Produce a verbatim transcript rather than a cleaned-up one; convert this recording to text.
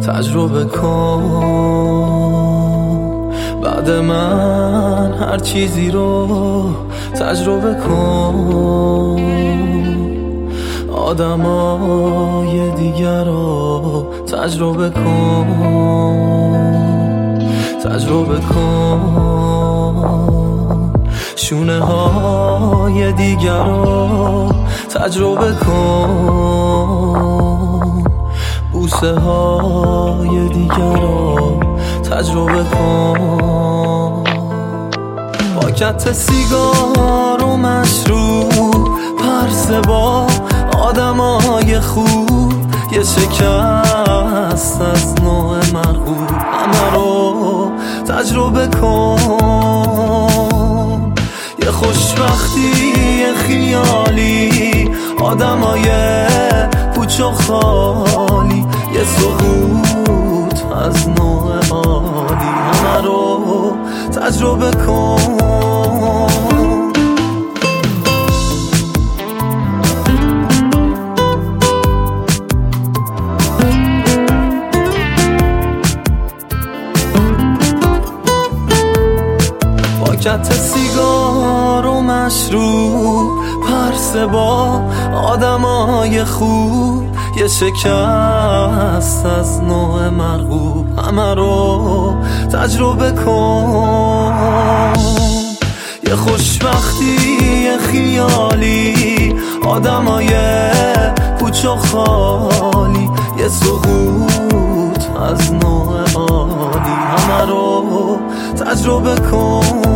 تجربه کن. بعد من هر چیزی رو تجربه کن. آدمای دیگر رو تجربه کن. تجربه کن. شونه های دیگر رو تجربه کن. بوسه های دیگر رو تجربه کن. پاکت سیگار و مشروب، پرسه با آدمای خوب، یه شکست از نوع مرغوب، همه رو تجربه کن. یه خوشبختی خیالی، آدمای پوچ و خالی، یه سقوط از نوع عالی، همه رو تجربه کن. پاکت سیگار و مشروب، پرسه با آدمای خوب، یه شکست از نوع مرغوب، همه رو تجربه کن. یه خوشبختی خیالی، آدمای پوچ و خالی، یه سقوط از نوع عالی، همه رو تجربه کن.